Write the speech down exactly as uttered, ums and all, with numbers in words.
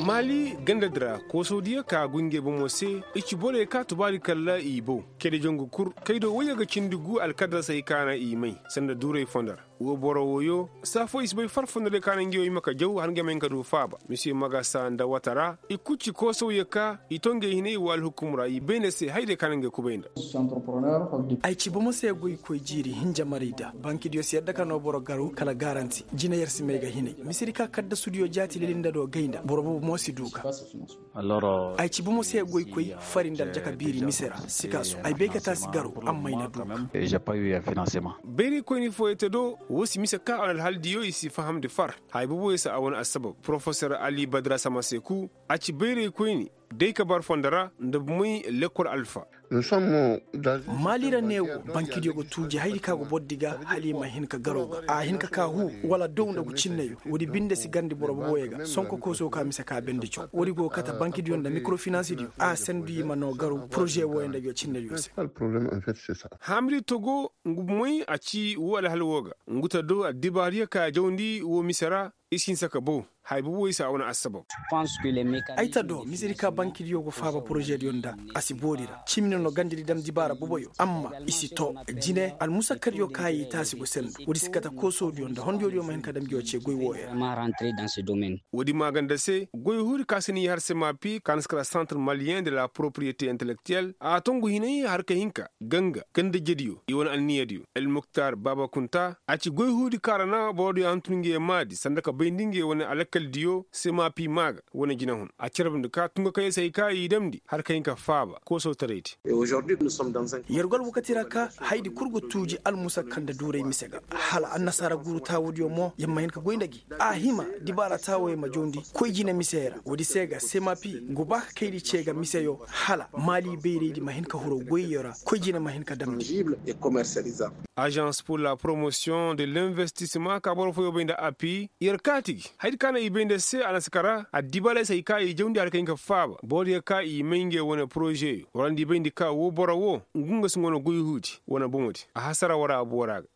mali gandadra ko saudiya ka gunge bo mose ichi bore ka tubari kalla ibo kede jongu kur kaido waya ga cindugu alkadra sai kana imai sanda dure fondar wo boro woyo safo isbay farfondare kana ngiyo imaka jaw hange men kadu faba monsieur magasa nda watara ikuchi ko sauya ka itonge hine wal hukumra ibene se haide kana nge kubenda ay ci bomo se goy koy jiri hinja marida banki dio se yadda kano boro garu kala garanti jina yersi mega hine misiri ka kadda studio jati lelinda do gaynda boro bo mo si duka allora ay ci bomo se goy koy farindar jaka biri misera sikaso ay be kata si garu amma ina duka et j'ai pas eu un financement beri ko ni foyete do wosi misa ka al haldiyo isi faham de far hay bubu yesa awon asbab professeur ali badra samaseku aci beri ko ni dai ka bar fondara da muy lekol alfa malira newo banki diogo tuji hayri kago boddiga halima hinka garoga a hinka ka hu wala downda go cinnayo wodi binde si gandi boro boyega sonko ko so ka misa ka bende cho wodi go kata banki dio da microfinance dio a sendu mano garu projet woyenda yo cinnayo se le problème en fait c'est ça hamri togo ngumui aci wala halwoga nguta do adibariya ka jawndi wo misara isin saka bo hay bu woysa wona asbab ayta do misiri ka banki yogo faba projet yonda asi bodira chimino no gandiri dam dibara boboyo amma isi to jine al musakkar yo kayi tasi go sendu wodi sikata ko so yonda hondo yo men kadam joce goy woye ma rentrer dans ce domaine wodi maganda se goy huri kasini har se mapi kanskala centre malien de la propriété intellectuelle a tongu hinayi har ka hinka ganga ganda jediyo iwon alniyadiyo el muktar baba kunta aci goy huri karana bodo antunge madi sandaka bindinge woni alakal diyo se mapi maga woni jinahun a cirbin ka tunga kai sai kai damdi har kai ka faba ko so tareti aujourd'hui nous sommes dans un yergol wakatira ka haydi kurgo tuji al musakkan da dure misega hala an nasara guru ta wodiyo mo yamma hin ka goindagi a hima dibara tawoy ma jondi koy jina misera wodi sega se mapi goba kaydi cega miseyo hala mali beyredi ma hin ka huro goyera koy jina ma hin ka damdi et commercialisable agence pour la promotion de l'investissement ka boro fo yobinda api yerkatigi haydi kana ibende se anaskara adibala sai kai jawndi har kai ka faba bodi ka i menge wona projet warandi bendi ka wo bora wo ngunga sungono goy huti wona bomoti a hasara wara abu wara